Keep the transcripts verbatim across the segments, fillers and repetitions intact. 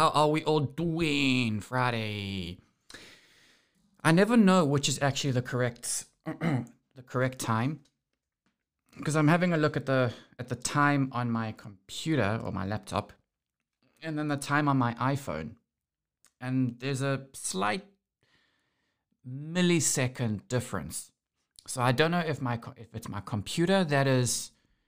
how are we all doing? Friday. I never know which is actually the correct the correct time, because I'm having a look at the at the time on my computer or my laptop, and then the time on my iPhone, and there's a slight millisecond difference. So I don't know if my if it's my computer that is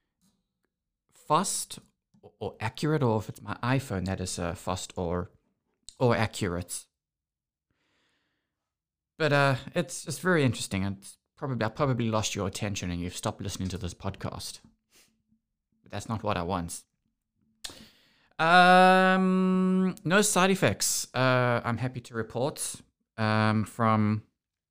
fast or accurate, or if it's my iPhone that is uh, fast or or accurate. But uh, it's it's very interesting, and probably I probably lost your attention and you've stopped listening to this podcast. But that's not what I want. Um, no side effects. Uh, I'm happy to report. Um, from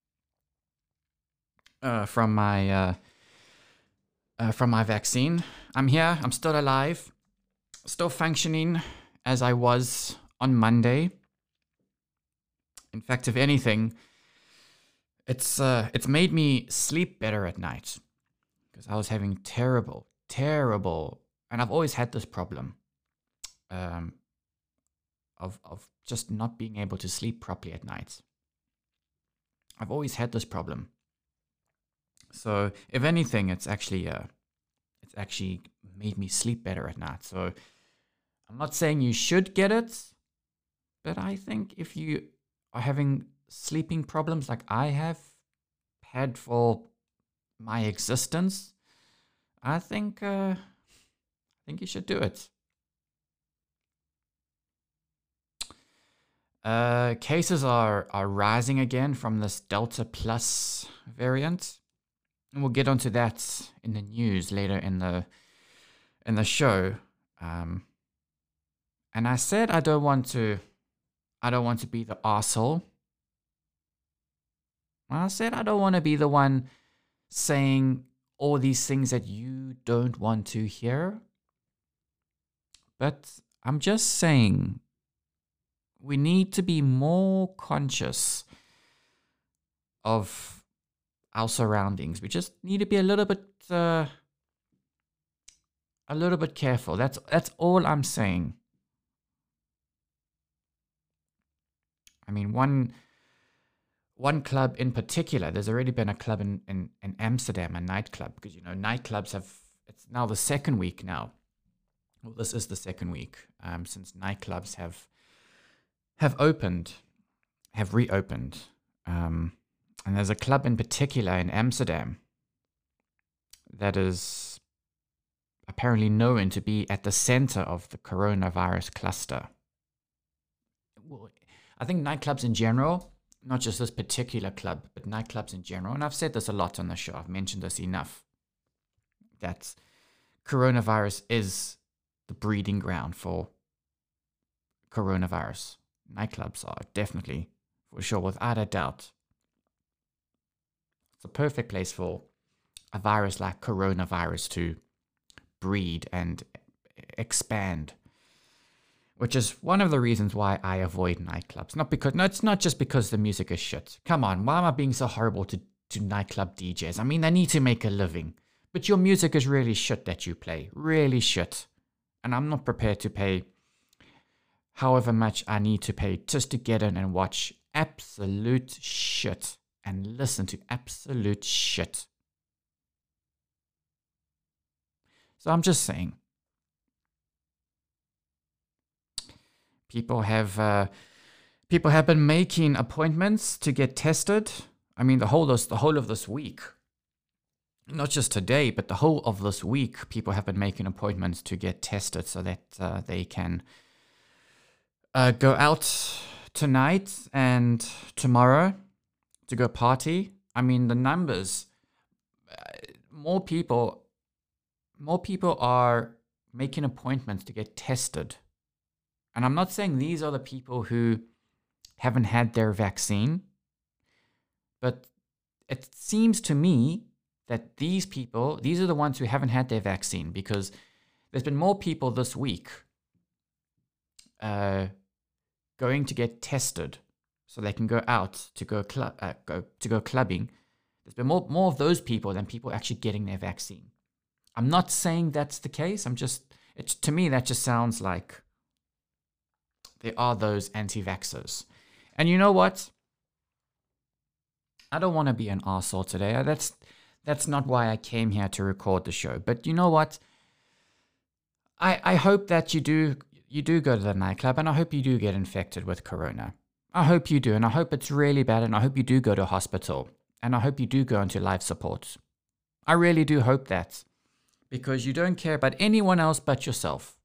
uh, from my uh, uh, from my vaccine. I'm here. I'm still alive. Still functioning as I was on Monday. In fact, if anything, it's uh, it's made me sleep better at night, because I was having terrible, terrible, and I've always had this problem um, of of just not being able to sleep properly at night. I've always had this problem. So if anything, it's actually uh, it's actually made me sleep better at night. So I'm not saying you should get it, but I think if you are having sleeping problems like I have had for my existence, I think uh, I think you should do it. Uh, cases are are rising again from this Delta Plus variant, and we'll get onto that in the news later in the in the show. Um, and I said I don't want to I don't want to be the arsehole. I said I don't want to be the one saying all these things that you don't want to hear. But I'm just saying we need to be more conscious of our surroundings. We just need to be a little bit uh, a little bit careful. That's that's all I'm saying. I mean, one one club in particular, there's already been a club in, in, in Amsterdam, a nightclub, because, you know, nightclubs have, it's now the second week now. Well, this is the second week um, since nightclubs have have opened, have reopened. Um, and there's a club in particular in Amsterdam that is apparently known to be at the center of the coronavirus cluster. Well, I think nightclubs in general, not just this particular club, but nightclubs in general, and I've said this a lot on the show, I've mentioned this enough, that coronavirus is the breeding ground for coronavirus. Nightclubs are definitely, for sure, without a doubt, it's a perfect place for a virus like coronavirus to breed and expand. Which is one of the reasons why I avoid nightclubs. Not because, no, it's not just because the music is shit. Come on, why am I being so horrible to, to nightclub D Js? I mean, they need to make a living. But your music is really shit that you play. Really shit. And I'm not prepared to pay however much I need to pay just to get in and watch absolute shit. And listen to absolute shit. So I'm just saying. People have uh, people have been making appointments to get tested. I mean, the whole this, the whole of this week, not just today, but the whole of this week, people have been making appointments to get tested so that uh, they can uh, go out tonight and tomorrow to go party. I mean, the numbers, uh, more people, more people are making appointments to get tested. And I'm not saying these are the people who haven't had their vaccine, but it seems to me that these people, these are the ones who haven't had their vaccine, because there's been more people this week uh, going to get tested so they can go out to go, cl- uh, go to go clubbing. There's been more, more of those people than people actually getting their vaccine. I'm not saying that's the case. I'm just, it's, to me, that just sounds like there are those anti-vaxxers. And you know what? I don't want to be an arsehole today. That's that's not why I came here to record the show. But you know what? I I hope that you do you do go to the nightclub, and I hope you do get infected with corona. I hope you do, and I hope it's really bad, and I hope you do go to hospital, and I hope you do go into life support. I really do hope that, because you don't care about anyone else but yourself.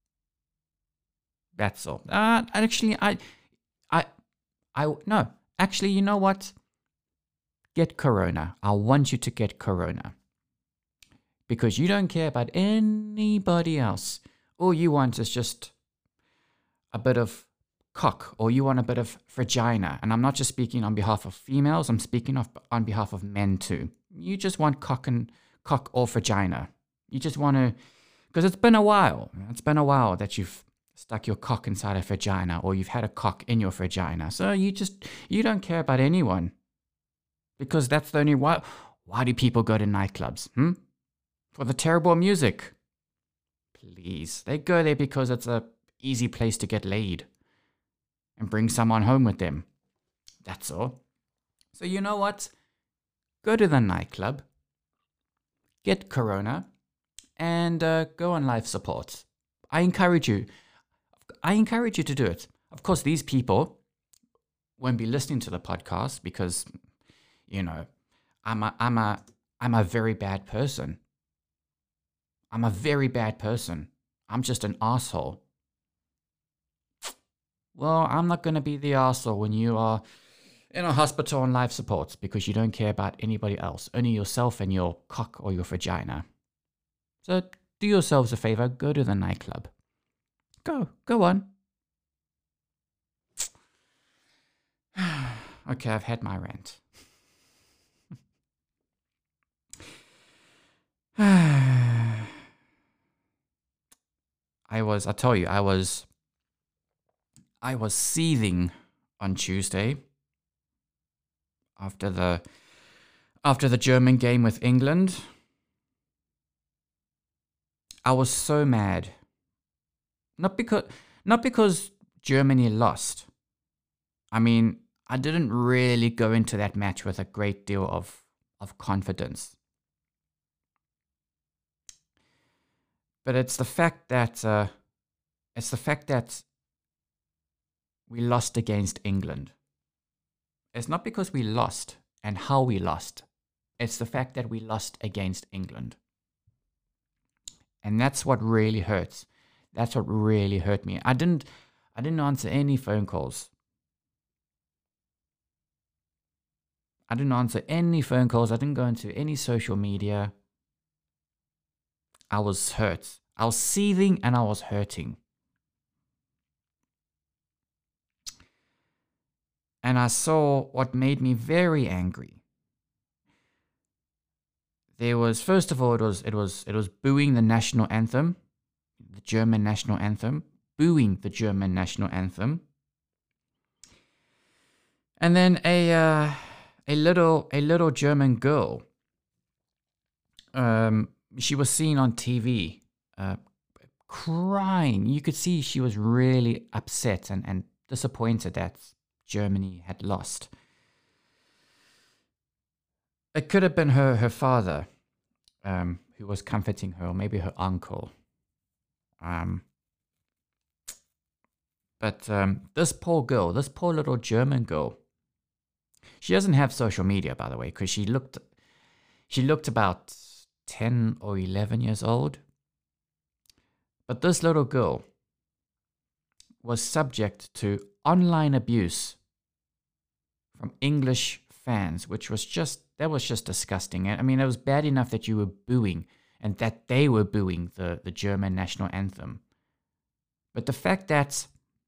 That's all. Uh, actually, I, I, I, no. Actually, you know what? Get corona. I want you to get corona. Because you don't care about anybody else. All you want is just a bit of cock, or you want a bit of vagina. And I'm not just speaking on behalf of females, I'm speaking of, on behalf of men too. You just want cock and cock or vagina. You just want to, because it's been a while. It's been a while that you've stuck your cock inside a vagina, or you've had a cock in your vagina. So you just, you don't care about anyone. Because that's the only, why, why do people go to nightclubs? Hmm? For the terrible music. Please. They go there because it's a easy place to get laid. And bring someone home with them. That's all. So you know what? Go to the nightclub. Get corona. And uh, go on life support. I encourage you. I encourage you to do it. Of course, these people won't be listening to the podcast because, you know, I'm a, I'm a, I'm a very bad person. I'm a very bad person. I'm just an asshole. Well, I'm not going to be the arsehole when you are in a hospital on life support because you don't care about anybody else, only yourself and your cock or your vagina. So do yourselves a favor, go to the nightclub. Go, go on. Okay, I've had my rant. I was, I tell you, I was... I was seething on Tuesday after the after the German game with England. I was so mad. Not because not because Germany lost. I mean, I didn't really go into that match with a great deal of, of confidence. But it's the fact that uh, it's the fact that we lost against England. It's not because we lost and how we lost. It's the fact that we lost against England. And that's what really hurts. That's what really hurt me. I didn't I didn't answer any phone calls. I didn't answer any phone calls. I didn't go into any social media. I was hurt. I was seething and I was hurting. And I saw what made me very angry. There was, first of all, it was it was it was booing the national anthem, the German national anthem, booing the German national anthem. And then a uh, a little a little German girl. Um, she was seen on T V, uh, crying. You could see she was really upset and, and disappointed that Germany had lost. It could have been her, her father um, who was comforting her, or maybe her uncle. Um, but um, this poor girl, this poor little German girl, she doesn't have social media, by the way, because she looked, she looked about ten or eleven years old. But this little girl was subject to online abuse from English fans, which was just, that was just disgusting. I mean, it was bad enough that you were booing and that they were booing the, the German national anthem. But the fact that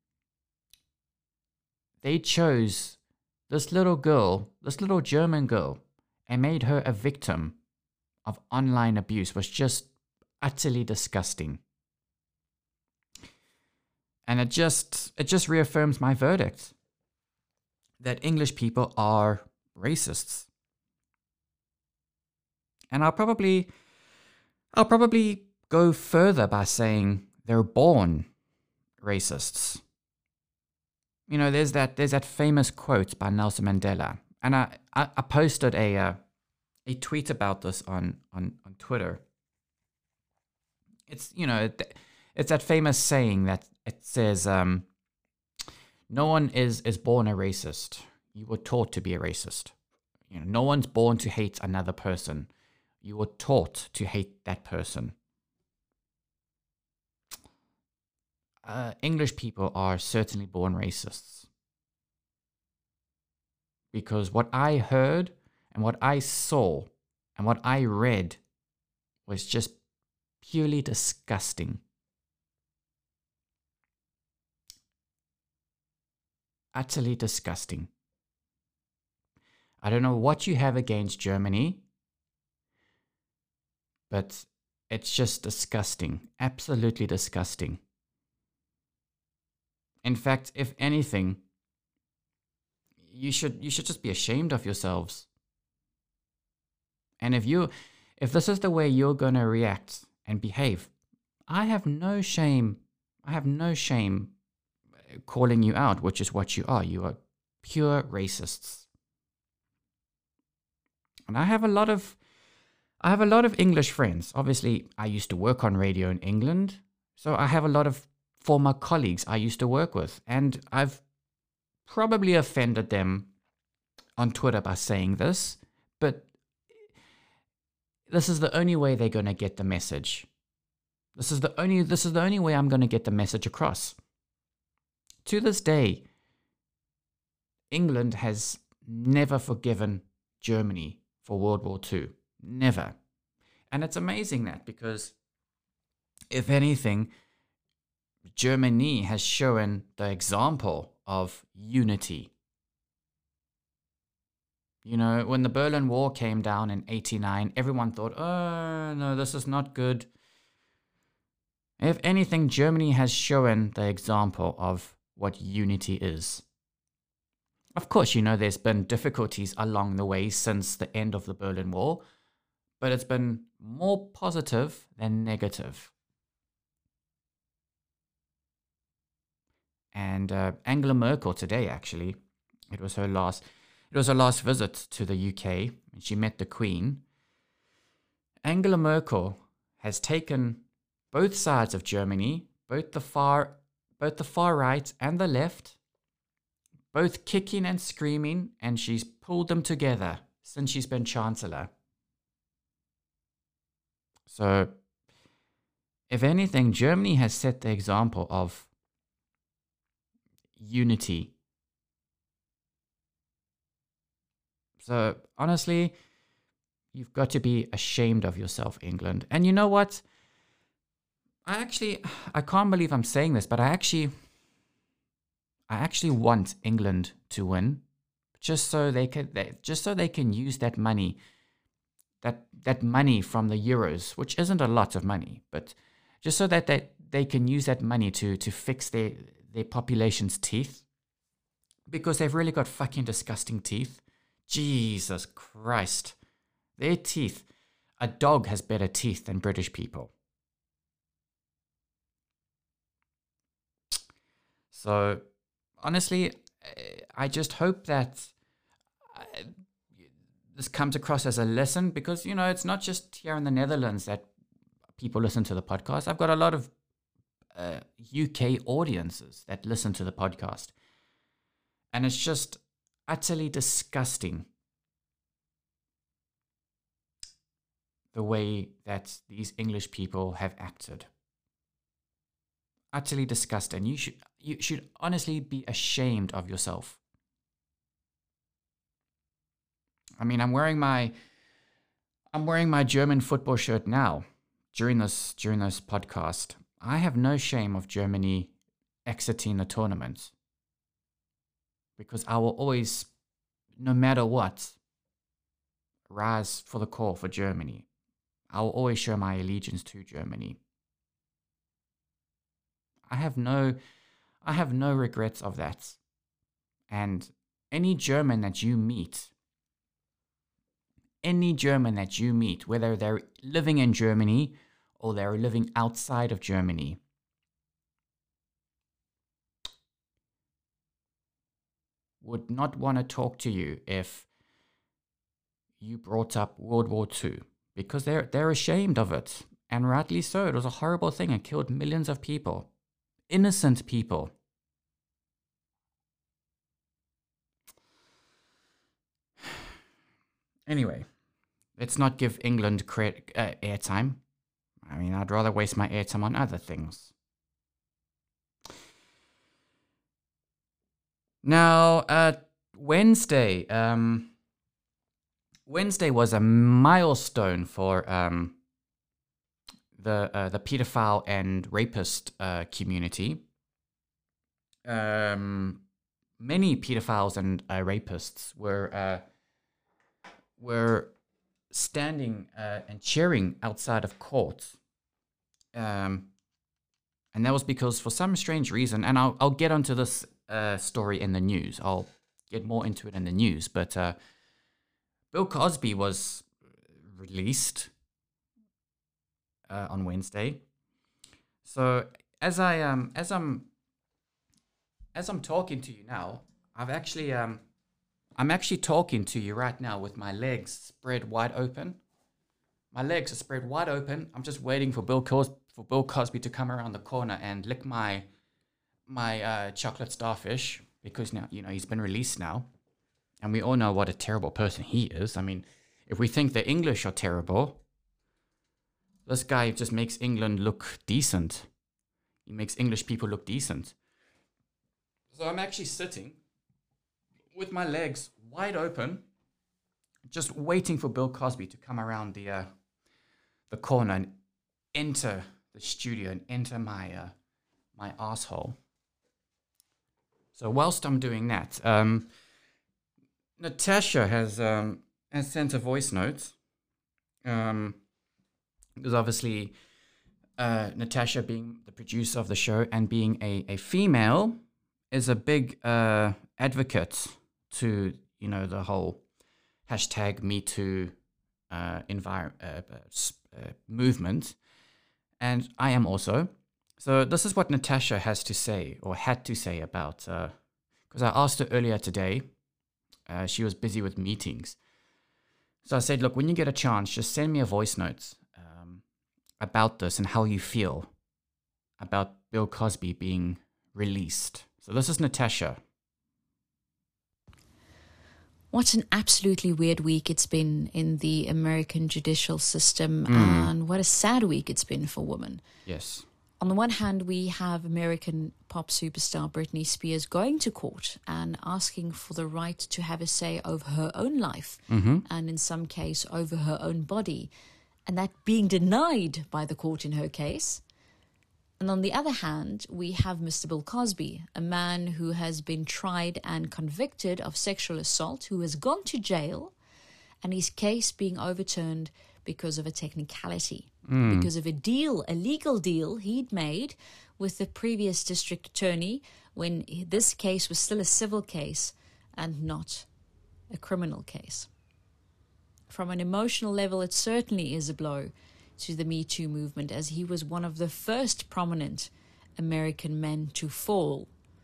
they chose this little girl, this little German girl, and made her a victim of online abuse was just utterly disgusting. And it just it just reaffirms my verdict that English people are racists. And I'll probably I'll probably go further by saying they're born racists. you know, there's that there's that famous quote by Nelson Mandela, and I I, I posted a uh, a tweet about this on on on Twitter. It's you know it, it's that famous saying that it says, um, "No one is is born a racist. You were taught to be a racist. You know, no one's born to hate another person. You were taught to hate that person." Uh, English people are certainly born racists. Because what I heard and what I saw and what I read was just purely disgusting. Utterly disgusting. I don't know what you have against Germany, but it's just disgusting. Absolutely disgusting. In fact, if anything, you should you should just be ashamed of yourselves. And if you if this is the way you're going to react and behave, I have no shame. I have no shame calling you out, which is what you are. You are pure racists. And I have a lot of I have a lot of English friends. Obviously, I used to work on radio in England, so I have a lot of former colleagues I used to work with, and I've probably offended them on Twitter by saying this, but this is the only way they're going to get the message. This is the only this is the only way I'm going to get the message across. To this day, England has never forgiven Germany for World War Two. Never. And it's amazing that, because if anything, Germany has shown the example of unity. You know, when the Berlin Wall came down in eighty-nine, everyone thought, oh, no, this is not good. If anything, Germany has shown the example of what unity is. Of course, you know, there's been difficulties along the way since the end of the Berlin Wall, but it's been more positive than negative. And uh, Angela Merkel today, actually, it was her last, it was her last visit to the U K, and she met the Queen. Angela Merkel has taken both sides of Germany, both the far, both the far right and the left, both kicking and screaming, and she's pulled them together since she's been Chancellor. So, if anything, Germany has set the example of unity. So, honestly, you've got to be ashamed of yourself, England. And you know what? I actually, I can't believe I'm saying this, but I actually, I actually want England to win, just so they can, they, just so they can use that money, that that money from the Euros, which isn't a lot of money, but just so that they, they can use that money to to fix their their population's teeth, because they've really got fucking disgusting teeth. Jesus Christ, their teeth. A dog has better teeth than British people. So, honestly, I just hope that this comes across as a lesson, because, you know, it's not just here in the Netherlands that people listen to the podcast. I've got a lot of uh, U K audiences that listen to the podcast. And it's just utterly disgusting the way that these English people have acted. Utterly disgusting. You should you should honestly be ashamed of yourself. I mean, I'm wearing my I'm wearing my German football shirt now during this during this podcast. I have no shame of Germany exiting the tournament, because I will always, no matter what, rise for the call for Germany. I will always show my allegiance to Germany. I have no, I have no regrets of that. And any German that you meet, any German that you meet, whether they're living in Germany or they're living outside of Germany, would not want to talk to you if you brought up World War Two, because they're they're ashamed of it, and rightly so. It was a horrible thing. It killed millions of people, innocent people. Anyway, let's not give England credit, uh, airtime. I mean, I'd rather waste my airtime on other things. Now, uh, Wednesday. Um, Wednesday was a milestone for um, the uh, the pedophile and rapist uh, community. Um, many pedophiles and uh, rapists were uh, were standing uh, and cheering outside of court, um, and that was because, for some strange reason, and I'll I'll get onto this uh, story in the news. I'll get more into it in the news, but uh, Bill Cosby was released uh, on Wednesday. So as I um as I'm as I'm talking to you now, I've actually um. I'm actually talking to you right now with my legs spread wide open. My legs are spread wide open. I'm just waiting for Bill Cos- for Bill Cosby to come around the corner and lick my my uh, chocolate starfish, because now, you know, he's been released now, and we all know what a terrible person he is. I mean, if we think the English are terrible, this guy just makes England look decent. He makes English people look decent. So I'm actually sitting with my legs wide open, just waiting for Bill Cosby to come around the uh, the corner and enter the studio and enter my uh, my asshole. So whilst I'm doing that, um, Natasha has um, has sent a voice note. Um, because obviously, uh, Natasha, being the producer of the show and being a, a female, is a big uh, advocate to, you know, the whole hashtag Me Too uh, envir- uh, uh, movement, and I am also. So this is what Natasha has to say, or had to say, about, because uh, I asked her earlier today. Uh, she was busy with meetings. So I said, look, when you get a chance, just send me a voice note um, about this and how you feel about Bill Cosby being released. So this is Natasha. What an absolutely weird week it's been in the American judicial system, Mm. and what a sad week it's been for women. Yes. On the one hand, we have American pop superstar Britney Spears going to court and asking for the right to have a say over her own life, Mm-hmm. and in some case over her own body, and that being denied by the court in her case. And on the other hand, we have Mister Bill Cosby, a man who has been tried and convicted of sexual assault, who has gone to jail, and his case being overturned because of a technicality, Mm. because of a deal, a legal deal he'd made with the previous district attorney when this case was still a civil case and not a criminal case. From an emotional level, it certainly is a blow to the Me Too movement, as he was one of the first prominent American men to fall.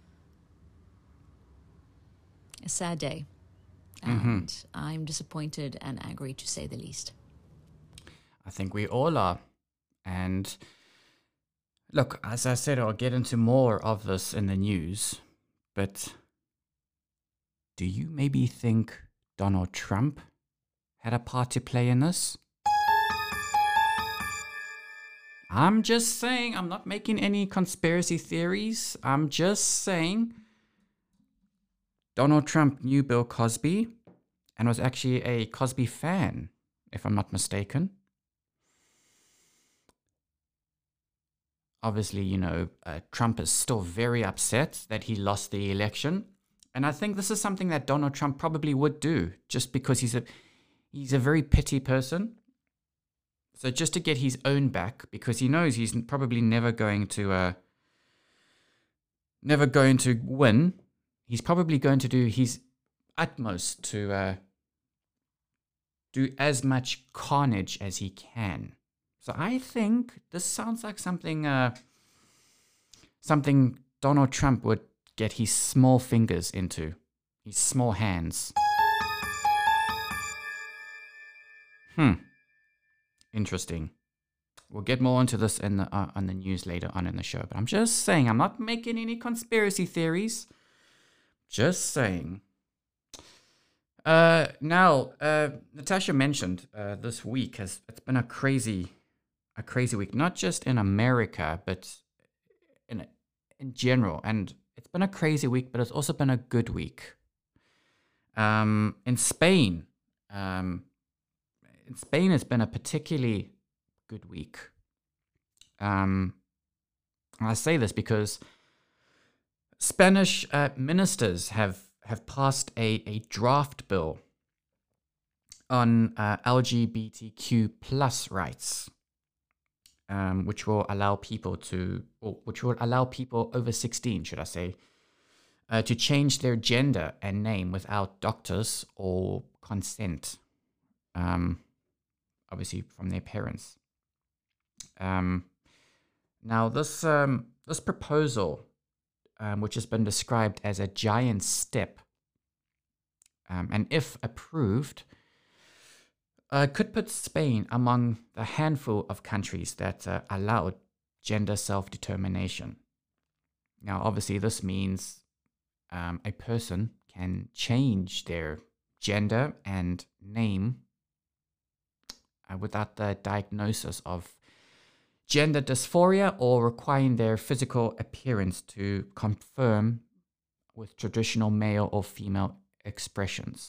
A sad day. And mm-hmm. I'm disappointed and angry, to say the least. I think we all are. And look, as I said, I'll get into more of this in the news, but do you maybe think Donald Trump had a part to play in this? I'm just saying, I'm not making any conspiracy theories. I'm just saying Donald Trump knew Bill Cosby and was actually a Cosby fan, if I'm not mistaken. Obviously, you know, uh, Trump is still very upset that he lost the election. And I think this is something that Donald Trump probably would do, just because he's a he's a very petty person. So just to get his own back, because he knows he's probably never going to uh, never going to win, he's probably going to do his utmost to uh, do as much carnage as he can. So I think this sounds like something uh, something Donald Trump would get his small fingers into. his small hands. Hmm. Interesting. We'll get more into this in the uh, on the news later on in the show. But I'm just saying, I'm not making any conspiracy theories. Just saying. Uh, now, uh, Natasha mentioned uh, this week has it's been a crazy, a crazy week. Not just in America, but in in general. And it's been a crazy week, but it's also been a good week. Um, in Spain, um, in Spain, it's been a particularly good week. Um, I say this because Spanish uh, ministers have, have passed a, a draft bill on uh, L G B T Q plus rights, um, which will allow people to, or which will allow people over sixteen, should I say, uh, to change their gender and name without doctors or consent, um, obviously from their parents. Um, now, this um, this proposal, um, which has been described as a giant step, um, and if approved, uh, could put Spain among the handful of countries that uh, allow gender self-determination. Now, obviously, this means um, a person can change their gender and name uh, without the diagnosis of gender dysphoria or requiring their physical appearance to conform with traditional male or female expressions.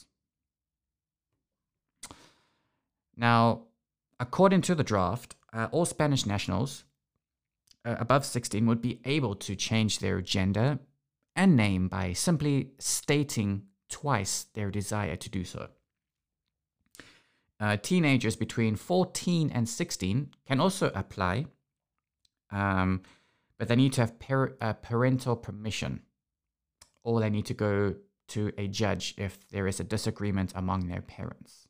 Now, according to the draft, uh, all Spanish nationals uh, above sixteen would be able to change their gender and name by simply stating twice their desire to do so. Uh, teenagers between fourteen and sixteen can also apply, um, but they need to have par- uh, parental permission, or they need to go to a judge if there is a disagreement among their parents.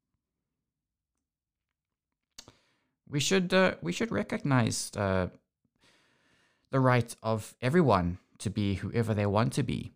We should uh, we should recognize uh, the right of everyone to be whoever they want to be.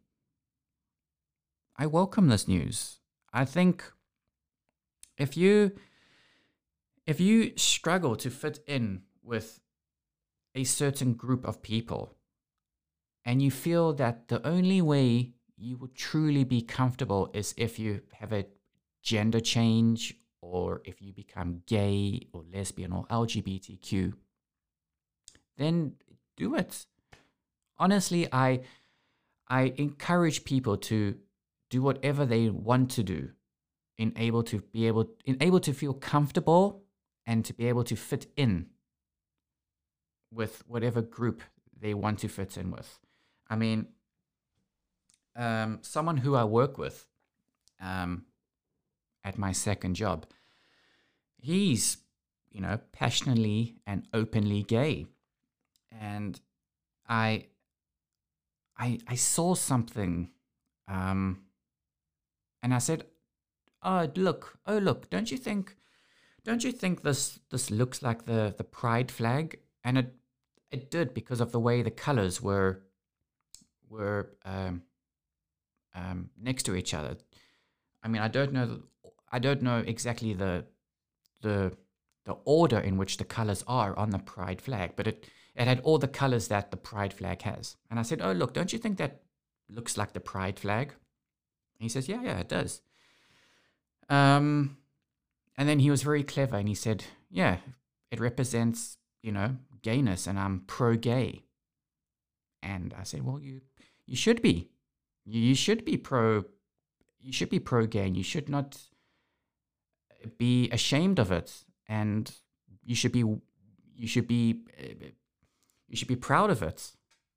I welcome this news. I think If you if you struggle to fit in with a certain group of people and you feel that the only way you would truly be comfortable is if you have a gender change or if you become gay or lesbian or L G B T Q, then do it. Honestly, I I encourage people to do whatever they want to do. In able to be able, in able to feel comfortable and to be able to fit in with whatever group they want to fit in with. I mean, um, someone who I work with um, at my second job, he's, you know, passionately and openly gay, and I, I, I saw something, um, and I said, Oh, look, oh, look, don't you think, don't you think this, this looks like the, the pride flag? And it, it did because of the way the colors were, were, um, um, next to each other. I mean, I don't know, I don't know exactly the, the, the order in which the colors are on the pride flag, but it, it had all the colors that the pride flag has. And I said, oh, look, don't you think that looks like the pride flag? And he says, yeah, yeah, it does. Um, and then he was very clever and he said, yeah, it represents, you know, gayness and I'm pro-gay. And I said, well, you, you should be, you, you should be pro, you should be pro-gay and you should not be ashamed of it. And you should be, you should be, you should be proud of it.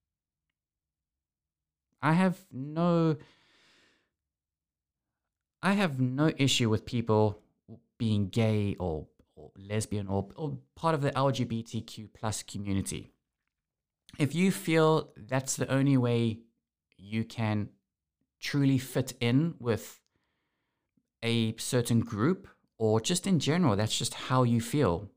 I have no... I have no issue with people being gay or, or lesbian or, or part of the L G B T Q plus community. If you feel that's the only way you can truly fit in with a certain group or just in general, that's just how you feel,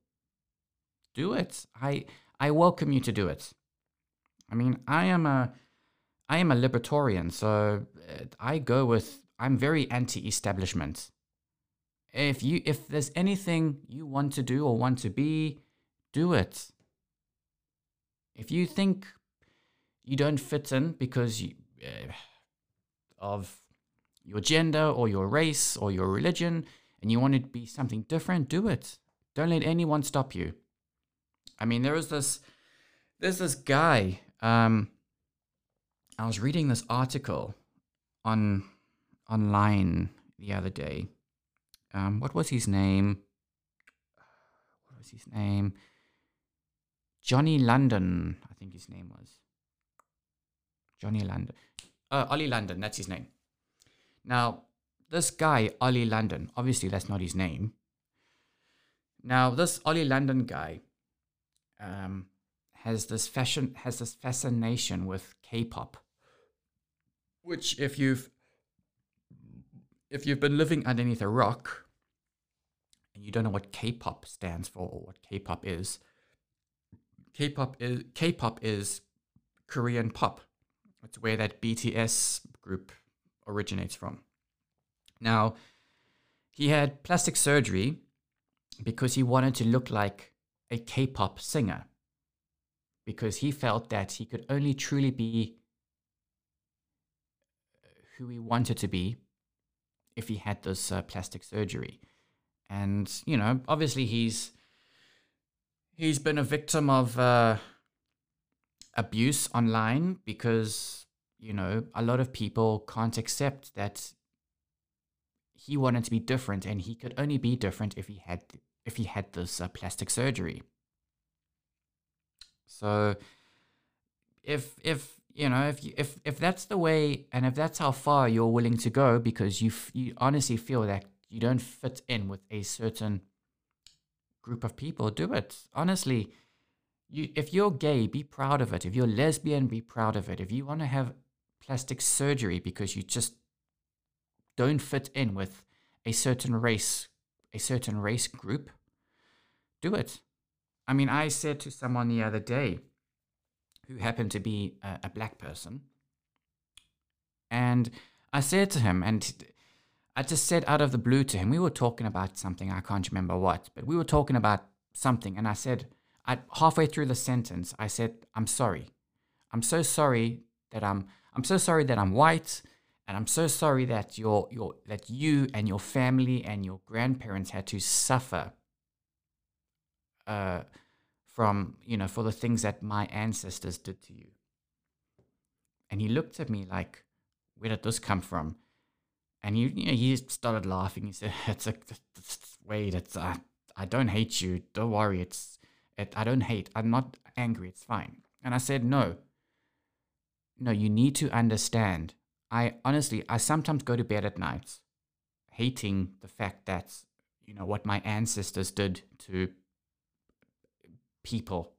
do it. I I welcome you to do it. I mean, I am a I am a libertarian, so uh, I go with, I'm very anti-establishment. If you, if there's anything you want to do or want to be, do it. If you think you don't fit in because you, uh, of your gender or your race or your religion, and you want to be something different, do it. Don't let anyone stop you. I mean, there is this, there's this guy, um, I was reading this article on online the other day. Um, what was his name? What was his name? Johnny London, I think his name was. Johnny London. Uh, Ollie London, that's his name. Now, this guy, Ollie London, obviously that's not his name. Now, this Ollie London guy um, has this fashion, has this fascination with K-pop, which if you've if you've been living underneath a rock and you don't know what K-pop stands for or what K-pop is, K-pop is K-pop is Korean pop. It's where that B T S group originates from. Now, he had plastic surgery because he wanted to look like a K-pop singer, because he felt that he could only truly be who he wanted to be if he had this uh, plastic surgery. And, you know, obviously he's he's been a victim of uh, abuse online because, you know, a lot of people can't accept that he wanted to be different, and he could only be different if he had if he had this uh, plastic surgery. So if if you know if you, if if that's the way, and if that's how far you're willing to go because you f- you honestly feel that you don't fit in with a certain group of people, do it. Honestly, you if you're gay, be proud of it. If you're lesbian, be proud of it. If you want to have plastic surgery because you just don't fit in with a certain race, a certain race group, do it. I mean, I said to someone the other day who happened to be a, a black person, and I said to him, and I just said out of the blue to him, we were talking about something, I can't remember what, but we were talking about something, and I said, I, halfway through the sentence, I said, I'm sorry. I'm so sorry that I'm, I'm so sorry that I'm white, and I'm so sorry that your, your, that you and your family and your grandparents had to suffer uh, from, you know, for the things that my ancestors did to you. And he looked at me like, where did this come from? And he, you know, he started laughing. He said, "It's a, it's, wait, it's, uh, I don't hate you. Don't worry. It's, it, I don't hate. I'm not angry. It's fine." And I said, no, no, you need to understand. I honestly, I sometimes go to bed at night hating the fact that, you know, what my ancestors did to people.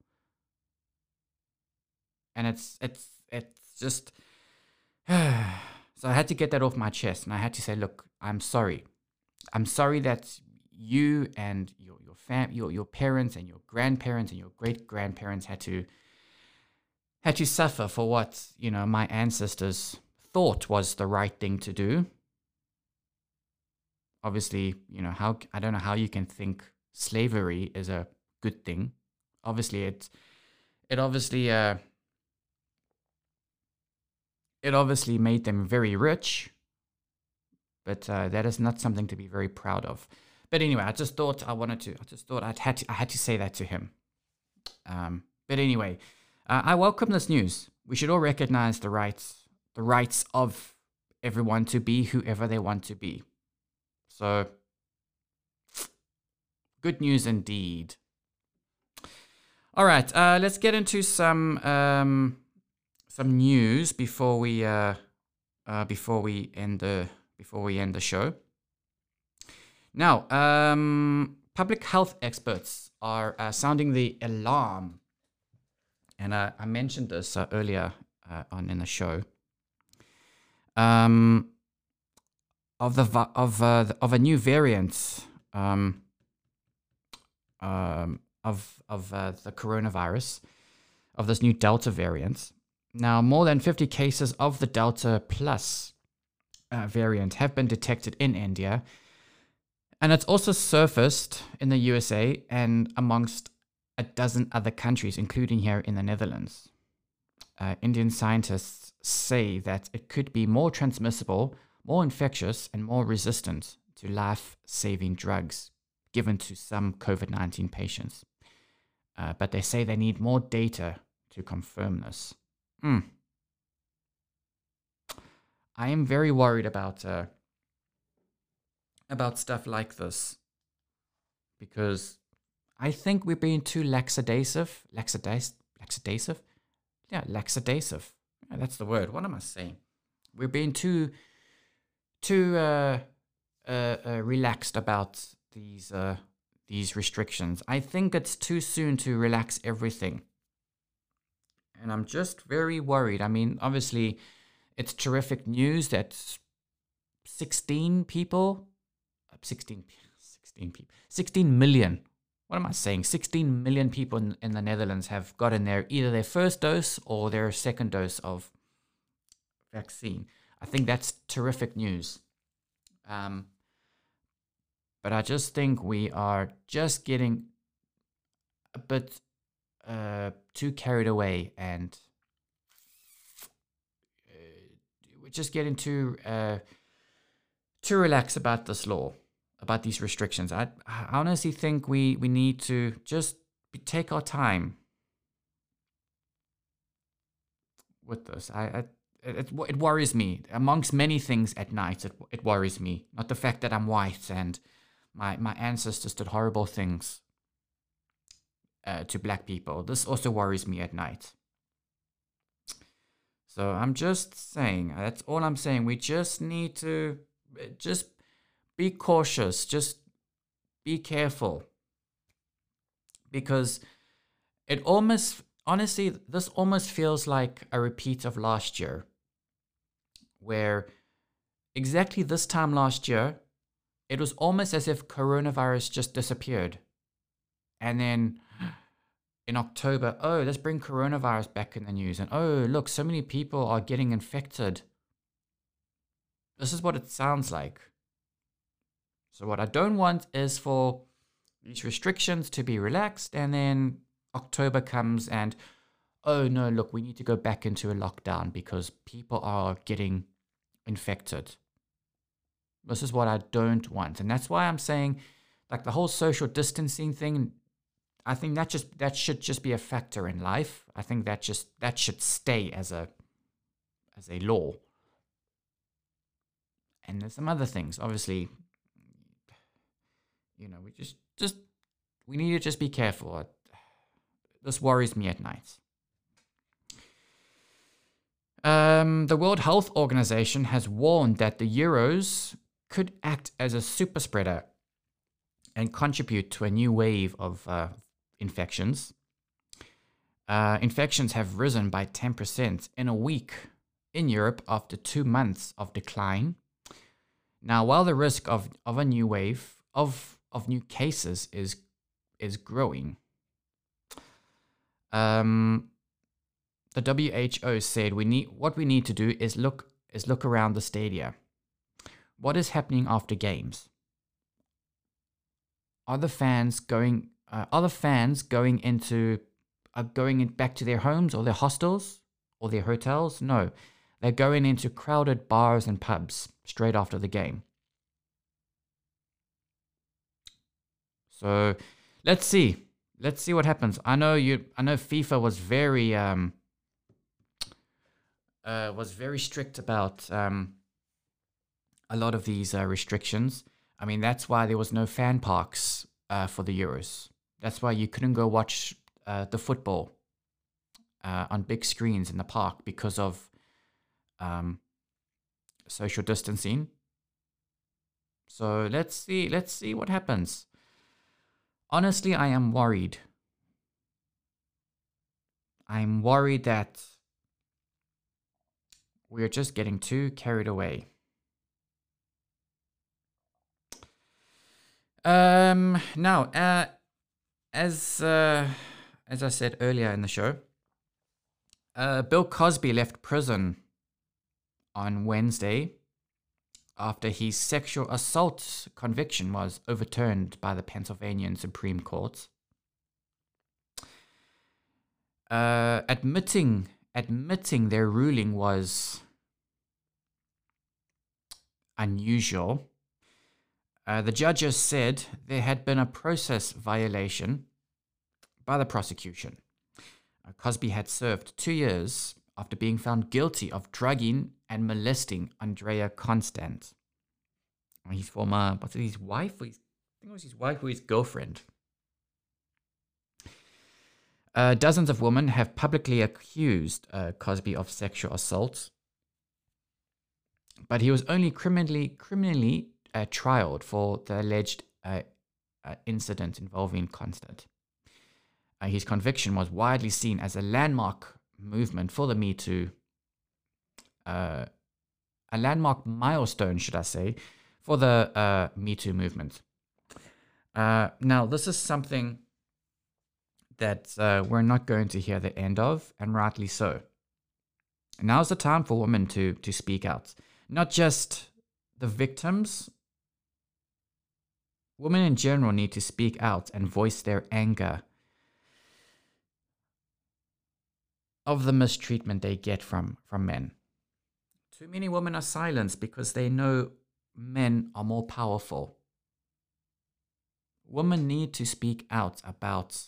And it's, it's, it's just, so I had to get that off my chest, and I had to say, look, I'm sorry. I'm sorry that you and your, your fam, your, your parents and your grandparents and your great grandparents had to, had to suffer for what, you know, my ancestors thought was the right thing to do. Obviously, you know, how, I don't know how you can think slavery is a good thing. Obviously, it, it obviously, uh, it obviously made them very rich, but uh, that is not something to be very proud of. But anyway, I just thought I wanted to, I just thought I'd had to, I had to say that to him. Um, but anyway, uh, I welcome this news. We should all recognize the rights, the rights of everyone to be whoever they want to be. So, good news indeed. All right, uh, let's get into some um, some news before we uh, uh, before we end the before we end the show. Now, um, public health experts are uh, sounding the alarm, and uh, I mentioned this uh, earlier uh, on in the show. Um, of the va- of uh, of a new variant um, um, of of uh, the coronavirus, of this new Delta variant. Now, more than fifty cases of the Delta Plus uh, variant have been detected in India, and it's also surfaced in the U S A and amongst a dozen other countries, including here in the Netherlands. Uh, Indian scientists say that it could be more transmissible, more infectious, and more resistant to life-saving drugs given to some COVID nineteen patients. Uh, but they say they need more data to confirm this. Mm. I am very worried about uh, about stuff like this because I think we're being too laxadative. Laxadative? Laxadative? Yeah, laxadative. Yeah, that's the word. What am I saying? We're being too too uh, uh, uh, relaxed about these uh, these restrictions. I think it's too soon to relax everything. And I'm just very worried. I mean, obviously, it's terrific news that sixteen people, sixteen, sixteen people, sixteen million, what am I saying? sixteen million people in, in the Netherlands have gotten their, either their first dose or their second dose of vaccine. I think that's terrific news. Um, but I just think we are just getting a bit uh, too carried away, and uh, we're just getting too uh, too relaxed about this law, about these restrictions. I, I honestly think we, we need to just take our time with this. I, I it, it worries me. Amongst many things at night, it, it worries me. Not the fact that I'm white and my, my ancestors did horrible things uh, to black people. This also worries me at night. So I'm just saying, that's all I'm saying. We just need to just be cautious. Just be careful. Because it almost, honestly, this almost feels like a repeat of last year, where exactly this time last year, it was almost as if coronavirus just disappeared. And then in October, oh, let's bring coronavirus back in the news. And oh, look, so many people are getting infected. This is what it sounds like. So what I don't want is for these restrictions to be relaxed, and then October comes and, oh no, look, we need to go back into a lockdown because people are getting infected. This is what I don't want. And that's why I'm saying, like, the whole social distancing thing, I think that just that should just be a factor in life. I think that just that should stay as a as a law. And there's some other things, obviously. You know, we just just we need to just be careful. This worries me at night. Um, the World Health Organization has warned that the Euros could act as a super spreader and contribute to a new wave of uh, infections. Uh, infections have risen by ten percent in a week in Europe after two months of decline. Now, while the risk of, of a new wave of, of new cases is is growing, um, the W H O said we need what we need to do is look is look around the stadia. What is happening after games? Are the fans going? Uh, are the fans going into? Are going in back to their homes or their hostels or their hotels? No, they're going into crowded bars and pubs straight after the game. So let's see. Let's see what happens. I know you. I know FIFA was very um. Uh, was very strict about um. a lot of these uh, restrictions. I mean, that's why there was no fan parks uh, for the Euros. That's why you couldn't go watch uh, the football uh, on big screens in the park because of um, social distancing. So let's see. Let's see what happens. Honestly, I am worried. I'm worried that we're just getting too carried away. Um, now, uh, as uh, as I said earlier in the show, Uh, Bill Cosby left prison on Wednesday after his sexual assault conviction was overturned by the Pennsylvania Supreme Court. Uh, admitting admitting their ruling was unusual. Uh, the judges said there had been a process violation by the prosecution. Uh, Cosby had served two years after being found guilty of drugging and molesting Andrea Constant. His former, what's it, his wife? Or his, I think it was his wife or his girlfriend. Uh, dozens of women have publicly accused uh, Cosby of sexual assault, but he was only criminally criminally uh, trialed for the alleged uh, uh, incident involving Constant. Uh, his conviction was widely seen as a landmark movement for the Me Too, uh, a landmark milestone, should I say, for the uh, Me Too movement. Uh, now, this is something that uh, we're not going to hear the end of, and rightly so. Now's the time for women to, to speak out. Not just the victims. Women in general need to speak out and voice their anger of the mistreatment they get from, from men. Too many women are silenced because they know men are more powerful. Women need to speak out about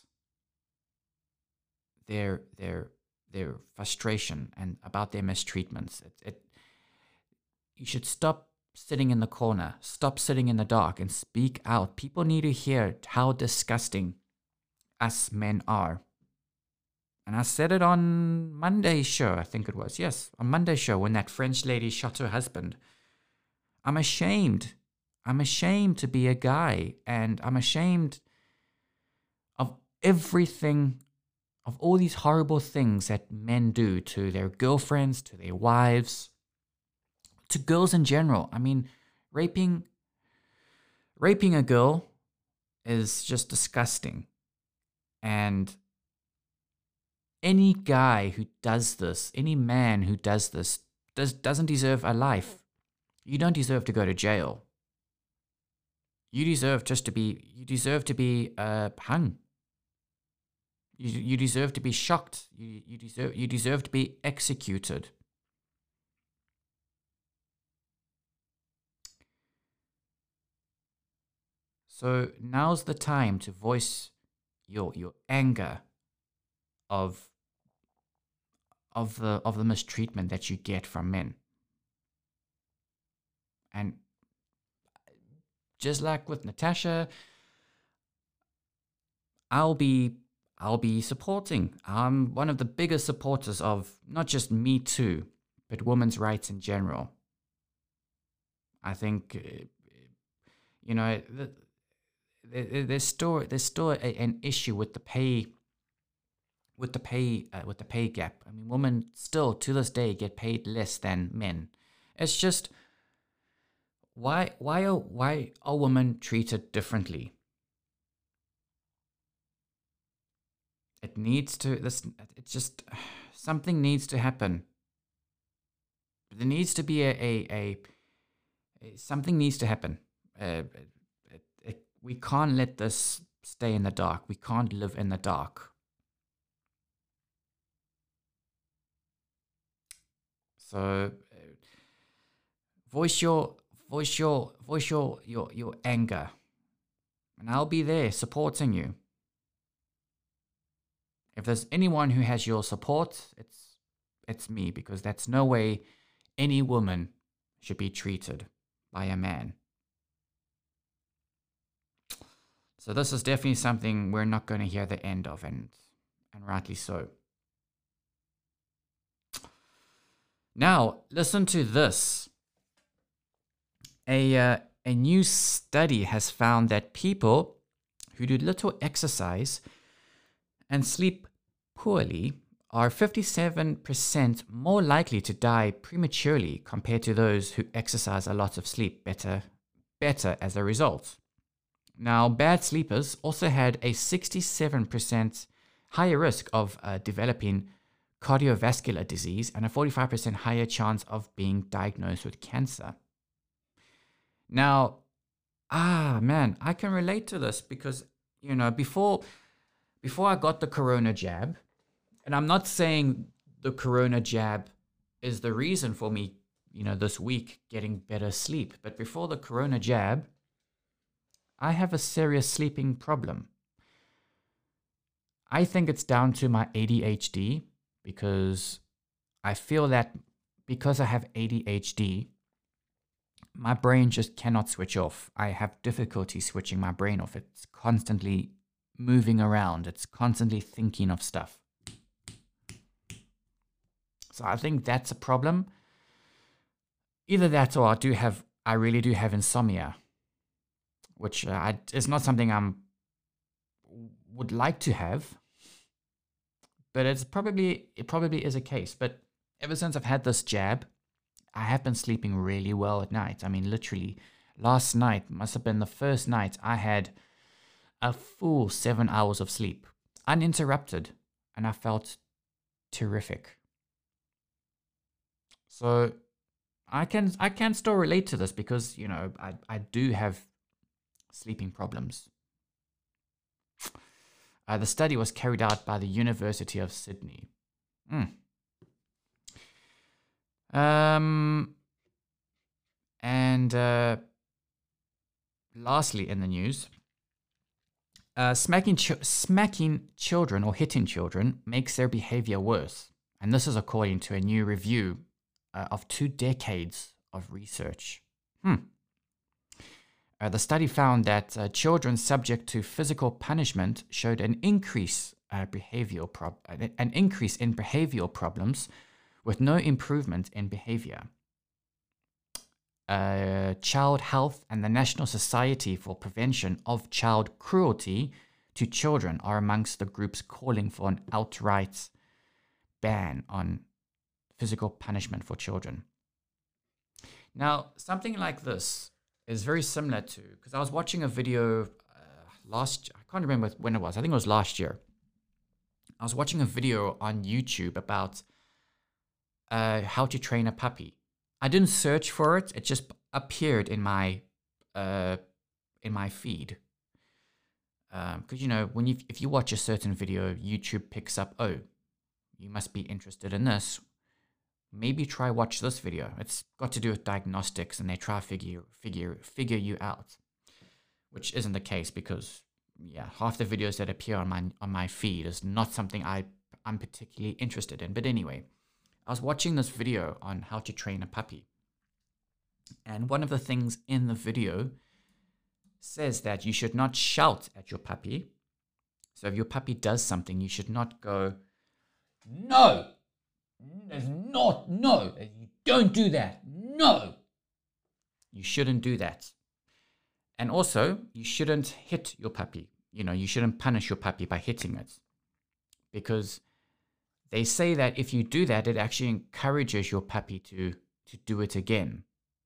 their their their frustration and about their mistreatments. It, it, you should stop sitting in the corner, stop sitting in the dark, and speak out. People need to hear how disgusting us men are. And I said it on Monday's show, I think it was. Yes, on Monday's show when that French lady shot her husband. I'm ashamed. I'm ashamed to be a guy, and I'm ashamed of everything, of all these horrible things that men do to their girlfriends, to their wives, to girls in general. I mean, raping, raping a girl is just disgusting. And any guy who does this, any man who does this, does, doesn't deserve a life. You don't deserve to go to jail. You deserve just to be, you deserve to be uh, hung. You, you deserve to be shocked. You, you, deserve, you deserve to be executed. So now's the time to voice your your anger of of the of the mistreatment that you get from men. And just like with Natasha, I'll be I'll be supporting. I'm one of the biggest supporters of not just Me Too, but women's rights in general. I think, you know, there's still there's still a, an issue with the pay, with the pay uh, with the pay gap. I mean, women still to this day get paid less than men. It's just why why are why are women treated differently? It needs to this. It's just something needs to happen. There needs to be a a, a, a something needs to happen. Uh, it, it, we can't let this stay in the dark. We can't live in the dark. So, uh, voice your voice your voice your your your anger, and I'll be there supporting you. If there's anyone who has your support, it's it's me, because that's no way any woman should be treated by a man. So this is definitely something we're not going to hear the end of, and and rightly so. Now, listen to this. A uh, a new study has found that people who do little exercise and sleep poorly are fifty-seven percent more likely to die prematurely compared to those who exercise a lot of sleep better, better as a result. Now, bad sleepers also had a sixty-seven percent higher risk of uh, developing cardiovascular disease, and a forty-five percent higher chance of being diagnosed with cancer. Now, ah, man, I can relate to this because, you know, before, before I got the corona jab, and I'm not saying the corona jab is the reason for me, you know, this week getting better sleep, but before the corona jab, I have a serious sleeping problem. I think it's down to my A D H D, because I feel that because I have A D H D, my brain just cannot switch off. I have difficulty switching my brain off. It's constantly moving around. It's constantly thinking of stuff. So I think that's a problem. Either that or I do have, I really do have insomnia, which uh, I, is not something I'm would like to have. But it's probably, it probably is a case. But ever since I've had this jab, I have been sleeping really well at night. I mean, literally, last night must have been the first night I had a full seven hours of sleep, uninterrupted, and I felt terrific. So I can I can still relate to this because, you know, I, I do have sleeping problems. Uh, the study was carried out by the University of Sydney. Mm. Um, and uh, lastly in the news, uh, smacking, ch smacking children or hitting children makes their behavior worse. And this is according to a new review uh, of two decades of research. Hmm. Uh, the study found that uh, children subject to physical punishment showed an increase, uh, behavioral prob an increase in behavioral problems with no improvement in behavior. Uh, Child Health and the National Society for Prevention of Child Cruelty to Children are amongst the groups calling for an outright ban on physical punishment for children. Now, something like this is very similar to, because I was watching a video uh, last, I can't remember when it was, I think it was last year. I was watching a video on YouTube about uh, how to train a puppy. I didn't search for it, it just appeared in my, uh, in my feed. Because, um, you know, when you, if you watch a certain video, YouTube picks up, oh, you must be interested in this. Maybe try watch this video. It's got to do with diagnostics, and they try figure figure figure you out, which isn't the case because yeah, half the videos that appear on my on my feed is not something I I'm particularly interested in. But anyway, I was watching this video on how to train a puppy, and one of the things in the video says that you should not shout at your puppy. So if your puppy does something, you should not go, "No! There's not, no, you don't do that, no." You shouldn't do that. And also, you shouldn't hit your puppy. You know, you shouldn't punish your puppy by hitting it. Because they say that if you do that, it actually encourages your puppy to, to do it again.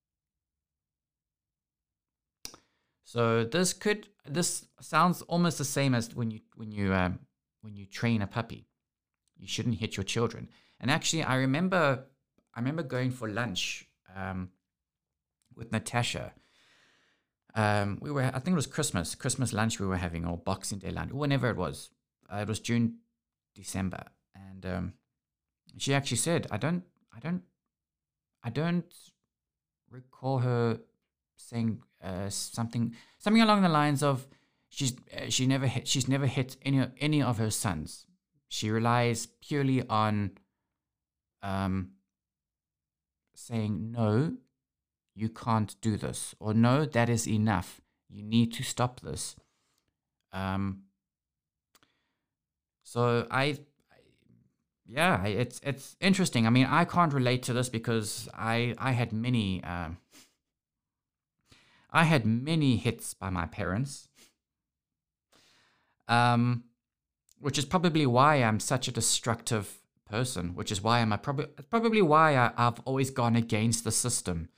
So this could, this sounds almost the same as when you, when you, um, when you train a puppy. You shouldn't hit your children. And actually, I remember, I remember going for lunch um, with Natasha. Um, we were, I think it was Christmas, Christmas lunch we were having, or Boxing Day lunch, whenever it was. Uh, it was June, December, and um, she actually said, "I don't, I don't, I don't recall her saying uh, something, something along the lines of she's, uh, she never hit, she's never hit any any of her sons. She relies purely on." Um, saying, "No, you can't do this," or "No, that is enough. You need to stop this." Um, so I, I yeah, it's it's interesting. I mean, I can't relate to this because I I had many um, I had many hits by my parents. Um, which is probably why I'm such a destructive person, which is why I'm a probably probably why I, I've always gone against the system.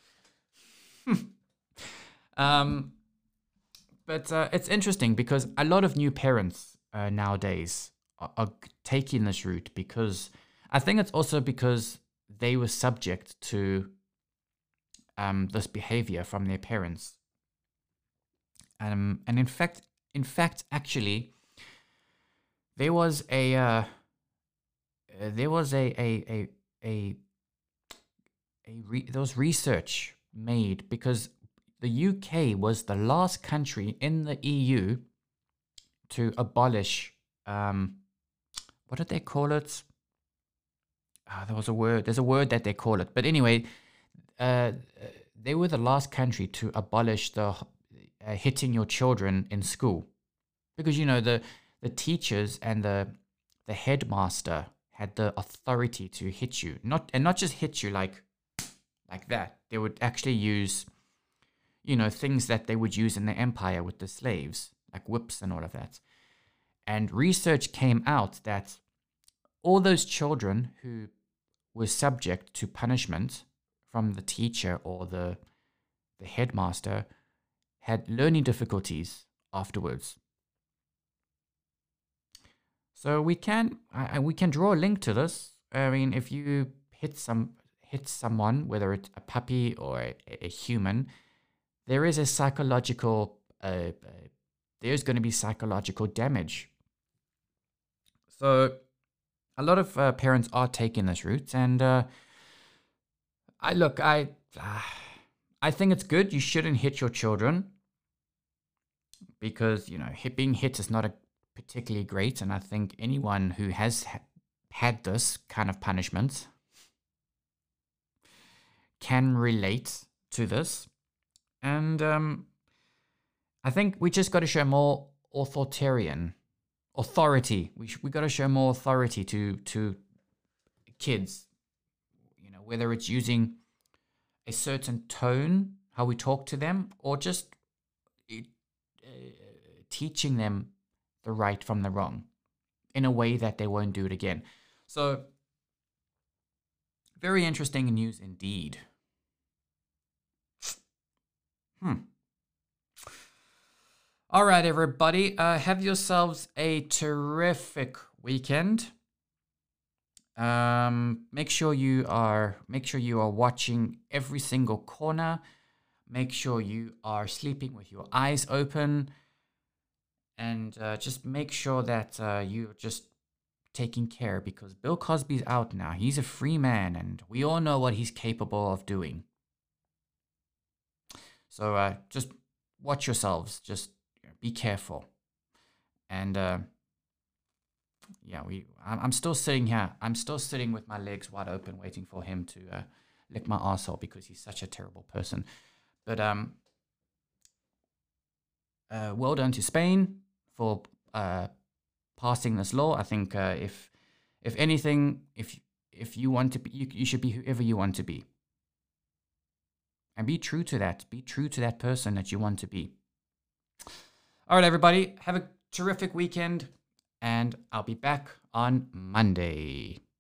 um, but uh, it's interesting because a lot of new parents uh, nowadays are, are taking this route because I think it's also because they were subject to um, this behavior from their parents. Um, and in fact, in fact, actually, there was a uh, uh, there was a a a a, a re- there was research made because the U K was the last country in the E U to abolish um, what did they call it? Ah, there was a word. There's a word that they call it. But anyway, uh, they were the last country to abolish the uh, hitting your children in school, because you know the the teachers and the the headmaster had the authority to hit you, not and not just hit you like like that. They would actually use, you know, things that they would use in the empire with the slaves, like whips and all of that. And research came out that all those children who were subject to punishment from the teacher or the the headmaster had learning difficulties afterwards. So we can I, we can draw a link to this. I mean, if you hit some hit someone, whether it's a puppy or a, a human, there is a psychological uh, uh, there's going to be psychological damage. So a lot of uh, parents are taking this route, and uh, I look, I, uh, I think it's good. You shouldn't hit your children because you know hit, being hit is not a particularly great, and I think anyone who has ha- had this kind of punishment can relate to this, and um, I think we just got to show more authoritarian authority. We sh- we got to show more authority to to kids. You know, whether it's using a certain tone, how we talk to them, or just uh, teaching them the right from the wrong in a way that they won't do it again. So, very interesting news indeed. Hmm. All right, everybody. Uh, have yourselves a terrific weekend. Um, make sure you are make sure you are watching every single corner. Make sure you are sleeping with your eyes open, and uh, just make sure that uh, you're just taking care, because Bill Cosby's out now. He's a free man, and we all know what he's capable of doing. So uh, just watch yourselves. Just be careful. And uh, yeah, we. I'm still sitting here. I'm still sitting with my legs wide open, waiting for him to uh, lick my arsehole, because he's such a terrible person. But um, uh, well done to Spain for uh, passing this law. I think uh, if if anything, if if you want to be, you, you should be whoever you want to be, and be true to that. Be true to that person that you want to be. All right, everybody, have a terrific weekend, and I'll be back on Monday.